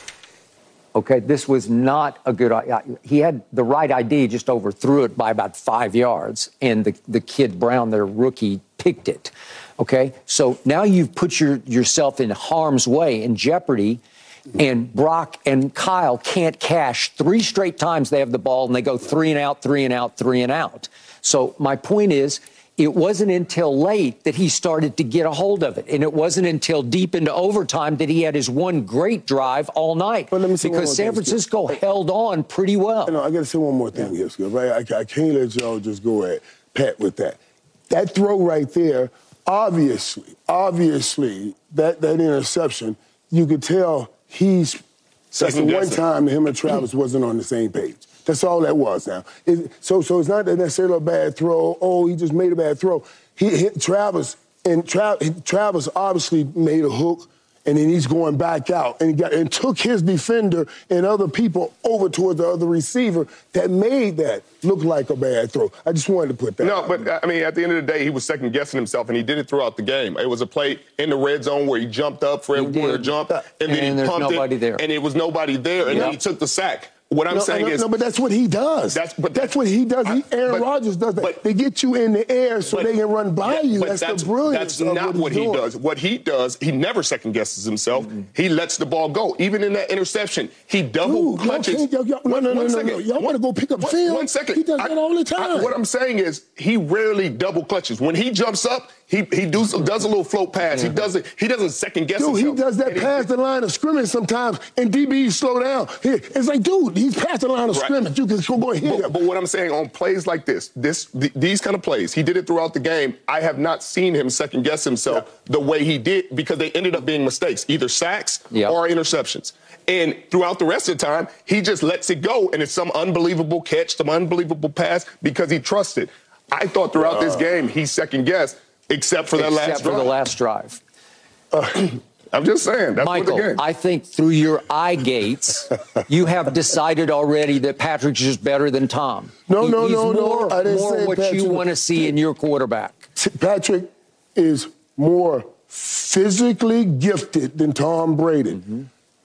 Okay, this was not a good idea. He had the right idea, just overthrew it by about five yards, and the, the kid Brown, their rookie, picked it. Okay, so now you've put your, yourself in harm's way, in jeopardy, and Brock and Kyle can't cash. Three straight times they have the ball, and they go three and out, three and out, three and out. So my point is, it wasn't until late that he started to get a hold of it. And it wasn't until deep into overtime that he had his one great drive all night. But let me say because San Francisco thing. held on pretty well. I know, I got to say one more thing yeah. here, Skip. Right? I, I can't let y'all just go at Pat with that. That throw right there, obviously, obviously, that, that interception, you could tell he's, that's the one time him and Travis wasn't on the same page. That's all that was now. It, so so it's not necessarily a bad throw. Oh, he just made a bad throw. He hit Travis, and Tra- Travis obviously made a hook, and then he's going back out. And he got and took his defender and other people over towards the other receiver that made that look like a bad throw. I just wanted to put that No, out. but, I mean, at the end of the day, he was second-guessing himself, and he did it throughout the game. It was a play in the red zone where he jumped up, Fred Warner jumped, and, and then he pumped nobody it, there. and it was nobody there, and yep. then he took the sack. What I'm no, saying no, is... No, but that's what he does. That's, but that's what he does. He, Aaron Rodgers does that. But, they get you in the air so but, they can run by yeah, you. That's, that's the brilliance That's not what, what he does. What he does, he never second-guesses himself. Mm-hmm. He lets the ball go. Even in that interception, he double Dude, clutches. Y'all, y'all, one, no, no, one no, second. no, no. Y'all want to go pick up one, film? One second. He does that I, all the time. I, what I'm saying is he rarely double clutches. When he jumps up, he he does, does a little float pass. Yeah. He doesn't he doesn't second guess dude, himself. He does that and past he, the line of scrimmage sometimes, and D Bs slow down. It's like, dude, he's past the line of right. scrimmage. You can go and hit but, him. But what I'm saying on plays like this, this th- these kind of plays, he did it throughout the game. I have not seen him second guess himself yeah. the way he did because they ended up being mistakes, either sacks yeah. or interceptions. And throughout the rest of the time, he just lets it go, and it's some unbelievable catch, some unbelievable pass because he trusted. I thought throughout uh, this game he second guessed. Except for that Except last for drive. the last drive. Uh, I'm just saying. That's Michael, what the game. I think through your eye gates, you have decided already that Patrick's just better than Tom. No, he, no, he's no, more, no. I didn't more say what Patrick. you want to see in your quarterback. Patrick is more physically gifted than Tom Brady. Mm-hmm.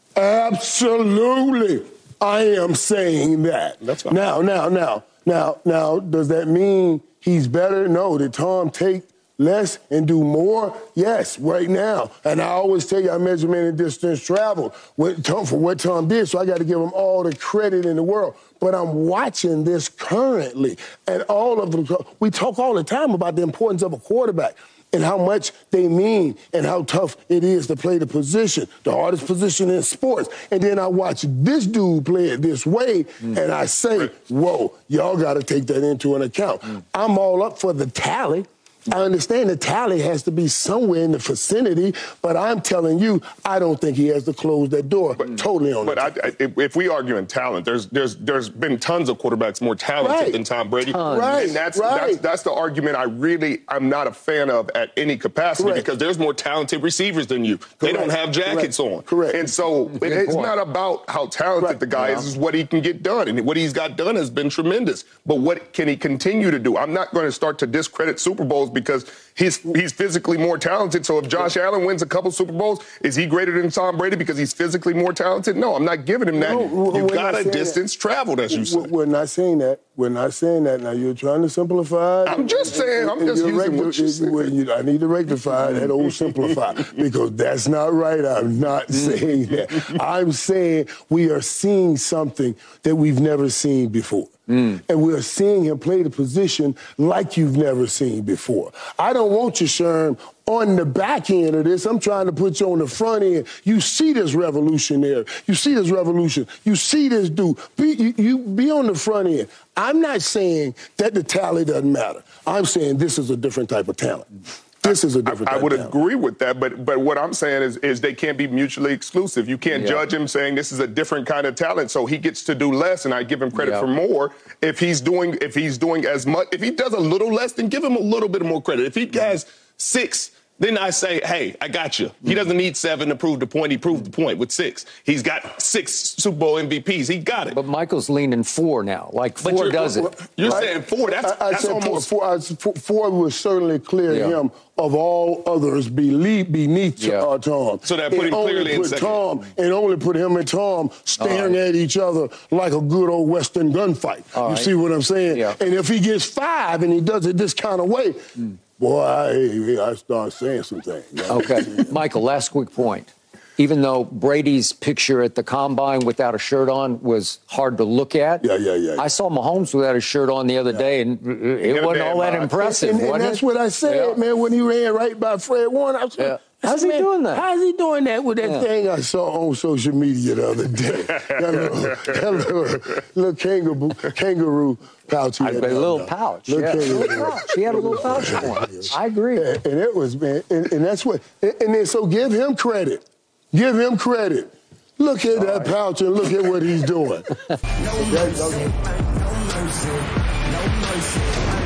Absolutely. I am saying that. That's fine. Now, now, now, now, now, does that mean he's better? No. Did Tom take less and do more? Yes, right now. And I always tell you I measure man in distance traveled what Tom, for what Tom did, so I got to give him all the credit in the world. But I'm watching this currently, and all of them, we talk all the time about the importance of a quarterback and how much they mean and how tough it is to play the position, the hardest position in sports. And then I watch this dude play it this way, mm. and I say, whoa, y'all got to take that into an account. Mm. I'm all up for the tally. I understand the tally has to be somewhere in the vicinity, but I'm telling you, I don't think he has to close that door but, totally on But I, I, if we argue in talent, there's there's there's been tons of quarterbacks more talented right. than Tom Brady. Tons. Right. And that's, right. that's that's the argument I really I'm not a fan of at any capacity Correct. because there's more talented receivers than you. Correct. They don't have jackets Correct. on. Correct. And so it, it's not about how talented right. the guy yeah. is, it's what he can get done. And what he's got done has been tremendous. But what can he continue to do? I'm not going to start to discredit Super Bowls because he's He's physically more talented. So if Josh Allen wins a couple Super Bowls, is he greater than Tom Brady because he's physically more talented? No, I'm not giving him that. No, You've got a distance that. traveled, as you said. We're not saying that. We're not saying that. Now, you're trying to simplify. I'm just saying. I'm just using recti- what you said. Well, you, I need to rectify that old simplify because that's not right. I'm not saying that. I'm saying we are seeing something that we've never seen before. Mm. And we're seeing him play the position like you've never seen before. I don't want you, Sherm, on the back end of this. I'm trying to put you on the front end. You see this revolution there. You see this revolution. You see this dude. Be, you, you be on the front end. I'm not saying that the tally doesn't matter. I'm saying this is a different type of talent. This is a different I, I would of agree with that, but but what I'm saying is is they can't be mutually exclusive. You can't yeah. judge him saying this is a different kind of talent, so he gets to do less, and I give him credit yeah. for more. If he's doing if he's doing as much, if he does a little less, then give him a little bit more credit. If he has six, then I say, hey, I got you. He doesn't need seven to prove the point. He proved the point with six. He's got six Super Bowl M V Ps. He got it. But Michael's leaning four now. Like four does it. You're right? saying four. That's, I, I that's said almost four. I, four would certainly clear yeah. him of all others beneath, beneath yeah. uh, Tom. So that put him clearly in put second. Tom, and only put him and Tom staring right. at each other like a good old Western gunfight. All you right. see what I'm saying? Yeah. And if he gets five and he does it this kind of way, mm. boy, I, I start saying some things. Okay. Michael, last quick point. Even though Brady's picture at the Combine without a shirt on was hard to look at, yeah, yeah, yeah, yeah. I saw Mahomes without a shirt on the other yeah. day, and it wasn't all that impressive, and, and, wasn't and that's it? what I said, yeah. man, when he ran right by Fred Warner. I was yeah. like, How's he man, doing that? How's he doing that with that yeah. thing I saw on social media the other day? that little, that little, little kangaroo, kangaroo pouch. He I had a little up. pouch. Little yeah. kangaroo. Little pouch. He had a little pouch on. I agree. Yeah, and it was, man, and, and that's what, and, and then so give him credit. Give him credit. Look at All that right. pouch and look at what he's doing. No mercy, no mercy, no mercy.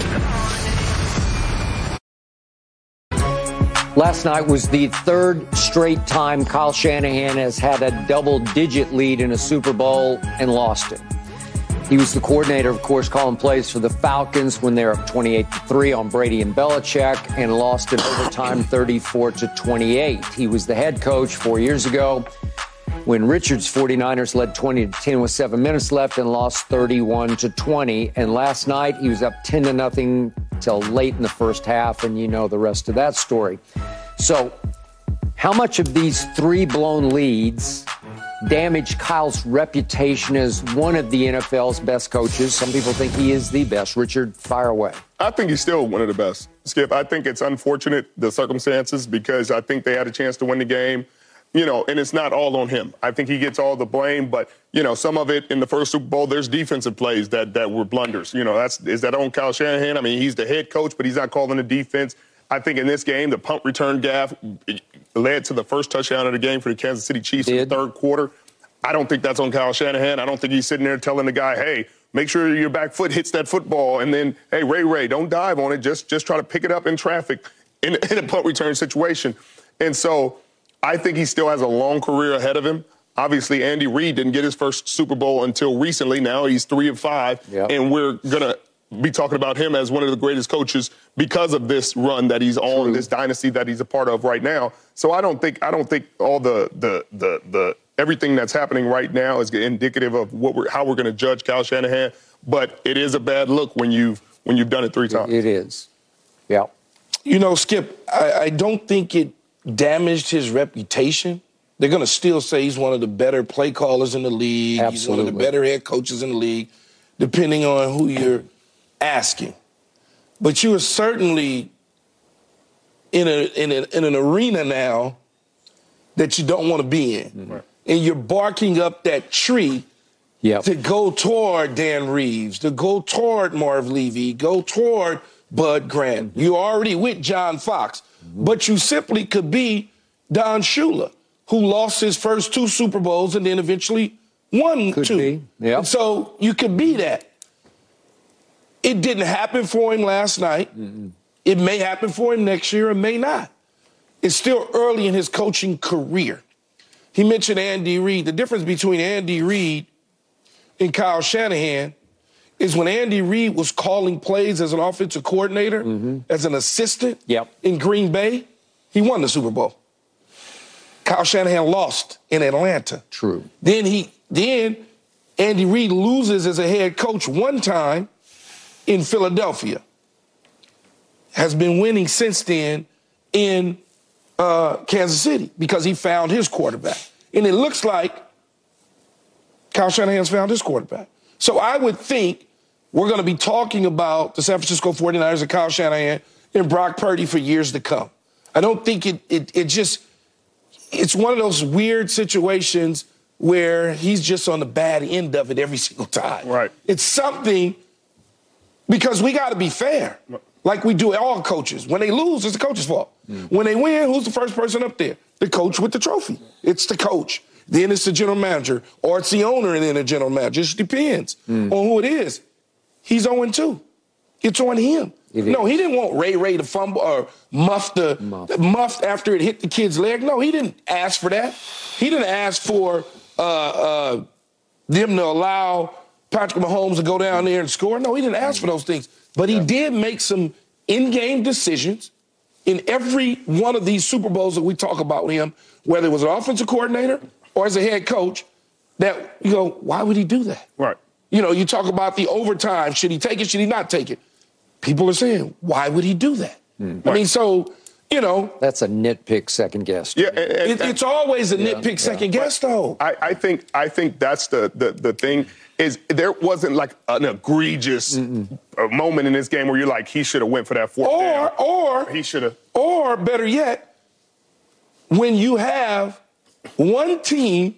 Last night was the third straight time Kyle Shanahan has had a double-digit lead in a Super Bowl and lost it. He was the coordinator, of course, calling plays for the Falcons when they were up twenty-eight to three on Brady and Belichick and lost in overtime thirty-four to twenty-eight. He was the head coach four years ago when Richard's 49ers led twenty to ten with seven minutes left and lost thirty-one to twenty. And last night he was up ten to nothing till late in the first half, and you know the rest of that story. So how much of these three blown leads damage Kyle's reputation as one of the N F L's best coaches? Some people think he is the best. Richard, fire away. I think he's still one of the best, Skip. I think it's unfortunate, the circumstances, because I think they had a chance to win the game. You know, and it's not all on him. I think he gets all the blame, but, you know, some of it in the first Super Bowl, there's defensive plays that that were blunders. You know, that's is that on Kyle Shanahan? I mean, he's the head coach, but he's not calling the defense. I think in this game, the punt return gaffe led to the first touchdown of the game for the Kansas City Chiefs Did. in the third quarter. I don't think that's on Kyle Shanahan. I don't think he's sitting there telling the guy, hey, make sure your back foot hits that football, and then, hey, Ray Ray, don't dive on it. Just, just try to pick it up in traffic in, in a punt return situation. And so I think he still has a long career ahead of him. Obviously, Andy Reid didn't get his first Super Bowl until recently. Now he's three of five, yep. and we're going to be talking about him as one of the greatest coaches because of this run that he's on, True. This dynasty that he's a part of right now. So I don't think I don't think all the the the the everything that's happening right now is indicative of what we're how we're going to judge Kyle Shanahan. But it is a bad look when you've when you've done it three times. It is. Yeah. You know, Skip, I, I don't think it damaged his reputation. They're going to still say he's one of the better play callers in the league. Absolutely. He's one of the better head coaches in the league, depending on who you're asking. But you are certainly in a in, a, in an arena now that you don't want to be in. Mm-hmm. And you're barking up that tree yep. to go toward Dan Reeves, to go toward Marv Levy, go toward Bud Grant. Mm-hmm. You're already with John Fox. Mm-hmm. But you simply could be Don Shula, who lost his first two Super Bowls and then eventually won could two. Be. Yep. So you could be that. It didn't happen for him last night. Mm-mm. It may happen for him next year, it may not. It's still early in his coaching career. He mentioned Andy Reid. The difference between Andy Reid and Kyle Shanahan is when Andy Reid was calling plays as an offensive coordinator, mm-hmm. as an assistant yep. in Green Bay, he won the Super Bowl. Kyle Shanahan lost in Atlanta. True. Then he, then Andy Reid loses as a head coach one time in Philadelphia. Has been winning since then in uh, Kansas City because he found his quarterback. And it looks like Kyle Shanahan's found his quarterback. So I would think we're going to be talking about the San Francisco forty-niners and Kyle Shanahan and Brock Purdy for years to come. I don't think it, it, it just, it's one of those weird situations where he's just on the bad end of it every single time. Right. It's something, because we got to be fair. Like we do all coaches. When they lose, it's the coach's fault. Mm. When they win, who's the first person up there? The coach with the trophy. It's the coach. Then it's the general manager, or it's the owner and then the general manager. It just depends mm. on who it is. He's oh and two. It's on him. It no, he didn't want Ray Ray to fumble or muff the muff. muff after it hit the kid's leg. No, he didn't ask for that. He didn't ask for uh, uh, them to allow Patrick Mahomes to go down there and score. No, he didn't ask for those things. But he yeah. did make some in-game decisions in every one of these Super Bowls that we talk about with him, whether it was an offensive coordinator or as a head coach, that, you go, why would he do that? Right. You know, you talk about the overtime. Should he take it? Should he not take it? People are saying, why would he do that? Mm. I mean, so, you know. That's a nitpick second guess. Yeah, and, and, it, it's always a yeah, nitpick yeah. second guess, though. I, I think I think that's the, the, the thing. Is there wasn't like an egregious Mm-mm. moment in this game where you're like, he should have went for that fourth or, down. Or, he should have. Or, better yet, when you have one team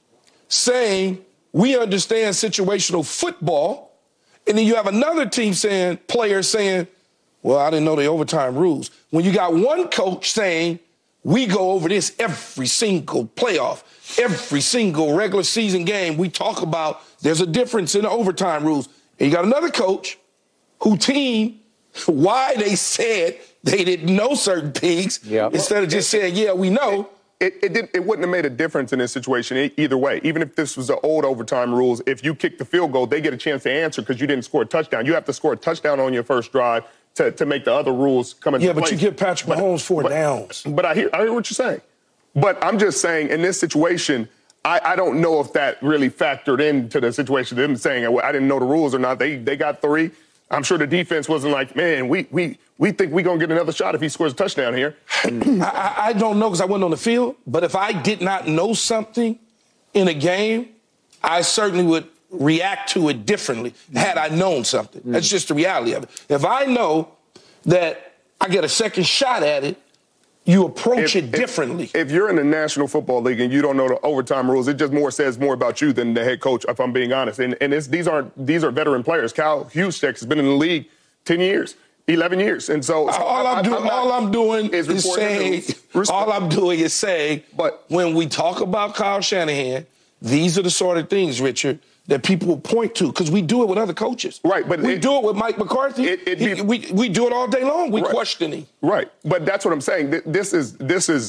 saying, we understand situational football, and then you have another team saying, players saying, well, I didn't know the overtime rules. When you got one coach saying, we go over this every single playoff, every single regular season game, we talk about there's a difference in the overtime rules. And you got another coach who team, why they said they didn't know certain things, yep. instead of just saying, yeah, we know. It, it, didn't, it wouldn't have made a difference in this situation either way. Even if this was the old overtime rules, if you kick the field goal, they get a chance to answer because you didn't score a touchdown. You have to score a touchdown on your first drive to, to make the other rules come into yeah, place. Yeah, but you give Patrick Mahomes four but, downs. But I hear, I hear what you're saying. But I'm just saying, in this situation, I, I don't know if that really factored into the situation. Them saying I didn't know the rules or not. They they got three. I'm sure the defense wasn't like, man, we we we think we're going to get another shot if he scores a touchdown here. I, I don't know because I wasn't on the field. But if I did not know something in a game, I certainly would react to it differently had I known something. Mm. That's just the reality of it. If I know that I get a second shot at it, you approach if, it differently. If, if you're in the National Football League and you don't know the overtime rules, it just more says more about you than the head coach, if I'm being honest. And, and it's, these aren't these are veteran players. Kyle Juszczyk has been in the league ten years, eleven years, and so, so all I'm, I'm doing, I'm all I'm doing is, is saying, all I'm doing is saying, but when we talk about Kyle Shanahan, these are the sort of things, Richard, that people will point to because we do it with other coaches. Right, but we it, do it with Mike McCarthy. It, it be, he, we we do it all day long. We right, question him. Right, but that's what I'm saying. This is this is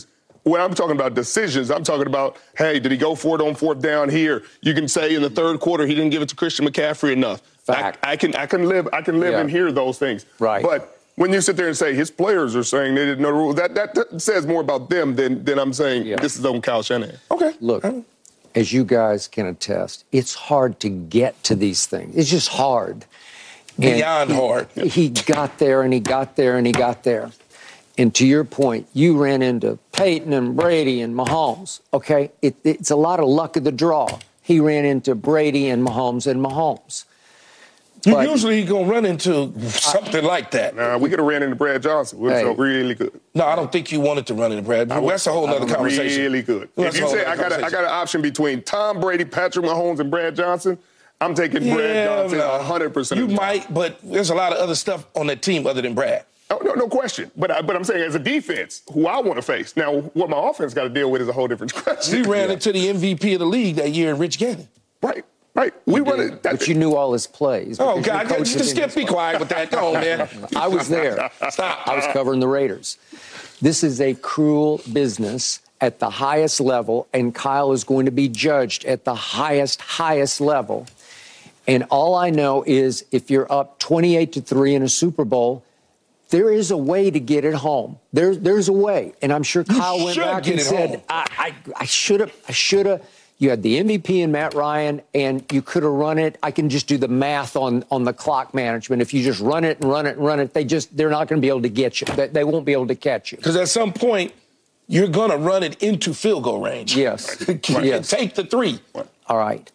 when I'm talking about decisions, I'm talking about, hey, did he go for it on fourth down here? You can say in the third quarter he didn't give it to Christian McCaffrey enough. Fact. I, I can I can live I can live yeah. and hear those things. Right. But when you sit there and say his players are saying they didn't know the rules, that, that, that says more about them than, than I'm saying yeah. this is on Kyle Shanahan. Okay. Look, as you guys can attest, it's hard to get to these things. It's just hard. Beyond he, hard. He got there and he got there and he got there. And to your point, you ran into Peyton and Brady and Mahomes, okay? It, it's a lot of luck of the draw. He ran into Brady and Mahomes and Mahomes. You usually going to run into something I, like that. Nah, we could have ran into Brad Johnson. We hey. felt really good. No, I don't think you wanted to run into Brad. I That's a whole other conversation. Really good. That's if you say I got, a, I got an option between Tom Brady, Patrick Mahomes, and Brad Johnson, I'm taking yeah, Brad Johnson no. one hundred percent. You might, but there's a lot of other stuff on that team other than Brad. Oh, no, no question. But, I, but I'm saying as a defense, who I want to face. Now, what my offense got to deal with is a whole different question. We ran yeah. into the M V P of the league that year in Rich Gannon. Right, right. We run it. But you knew all his plays. Oh, God. Just skip, be quiet with that. Go on, man. I was there. Stop. I was covering the Raiders. This is a cruel business at the highest level, and Kyle is going to be judged at the highest, highest level. And all I know is if you're up twenty-eight to three in a Super Bowl, there is a way to get it home. There, there's a way. And I'm sure Kyle you went back and said, home. I, I, I should have, I should have. You had the M V P in Matt Ryan, and you could have run it. I can just do the math on, on the clock management. If you just run it and run it and run it, they just, they're not going to be able to get you. They, they won't be able to catch you. Because at some point, you're going to run it into field goal range. Yes. yes. Take the three. All right.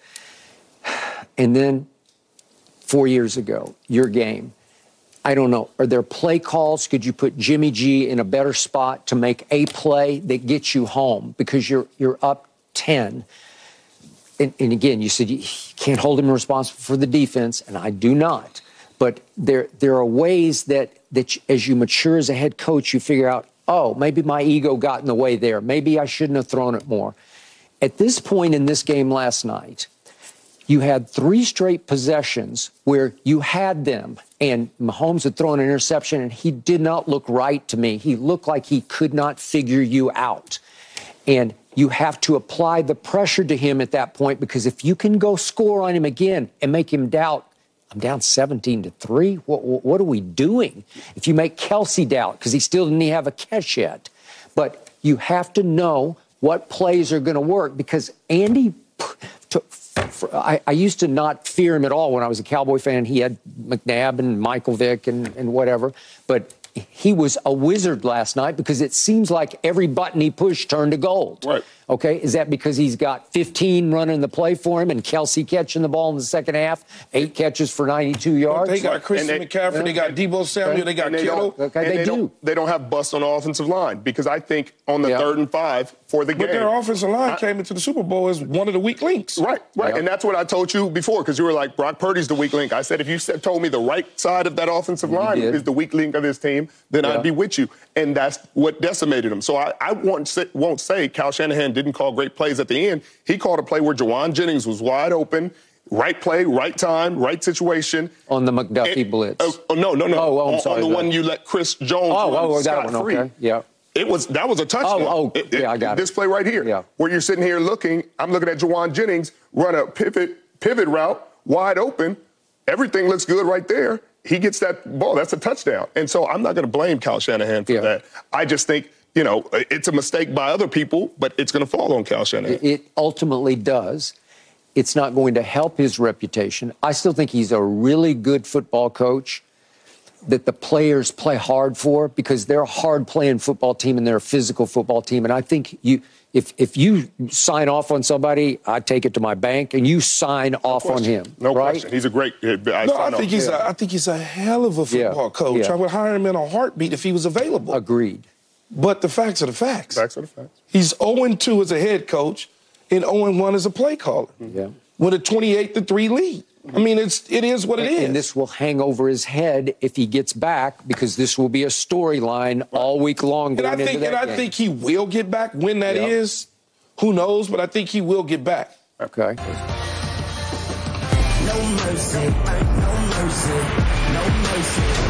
And then four years ago, your game. I don't know. Are there play calls? Could you put Jimmy G in a better spot to make a play that gets you home because you're you're up ten? And, and again, you said you can't hold him responsible for the defense, and I do not. But there there are ways that that as you mature as a head coach, you figure out, oh, maybe my ego got in the way there. Maybe I shouldn't have thrown it more. At this point in this game last night, you had three straight possessions where you had them, and Mahomes had thrown an interception, and he did not look right to me. He looked like he could not figure you out. And you have to apply the pressure to him at that point, because if you can go score on him again and make him doubt, I'm down seventeen to three. What, what are we doing? If you make Kelsey doubt, because he still didn't have a catch yet. But you have to know what plays are going to work, because Andy took. For, I, I used to not fear him at all when I was a Cowboy fan. He had McNabb and Michael Vick and, and whatever. But he was a wizard last night because it seems like every button he pushed turned to gold. Right. Okay, is that because he's got fifteen running the play for him and Kelsey catching the ball in the second half, eight catches for ninety-two yards? They got Christian they, McCaffrey, yeah. they got Deebo Samuel, they got they Kittle. Okay, and they, they do. Don't, they don't have bust on the offensive line, because I think on the yeah. third and five for the but game. But their offensive line I, came into the Super Bowl as one of the weak links. Right, right. Yeah. And that's what I told you before, because you were like, Brock Purdy's the weak link. I said, if you said, told me the right side of that offensive line is the weak link of this team, then yeah. I'd be with you. And that's what decimated them. So I, I won't, say, won't say Kyle Shanahan didn't call great plays at the end. He called a play where Jawan Jennings was wide open, right play, right time, right situation. On the McDuffie it, blitz. Oh, oh, no, no, no. Oh, oh I'm on, sorry. On the one you let Chris Jones oh, run oh, Scott that one, free. okay, yeah. It was that was a touchdown. Oh, oh it, yeah, I got this it. This play right here, yeah. where you're sitting here looking. I'm looking at Jawan Jennings run a pivot pivot route wide open. Everything looks good right there. He gets that ball. That's a touchdown. And so I'm not going to blame Kyle Shanahan for yeah. that. I just think, you know, it's a mistake by other people, but it's going to fall on Kyle Shanahan. It ultimately does. It's not going to help his reputation. I still think he's a really good football coach that the players play hard for, because they're a hard-playing football team and they're a physical football team. And I think you, if if you sign off on somebody, I take it to my bank, and you sign no off question. on him. No right? question. He's a great. I no, I think he's. Yeah. A, I think he's a hell of a football yeah. coach. Yeah. I would hire him in a heartbeat if he was available. Agreed. But the facts are the facts. Facts are the facts. He's oh and two as a head coach, and oh and one as a play caller. Yeah. With a twenty-eight to three lead. I mean, it's it is what it is. And this will hang over his head if he gets back, because this will be a storyline all week long. And I think, into that and I game. think he will get back. When that yep. is, who knows? But I think he will get back. Okay. No mercy, no mercy, no mercy.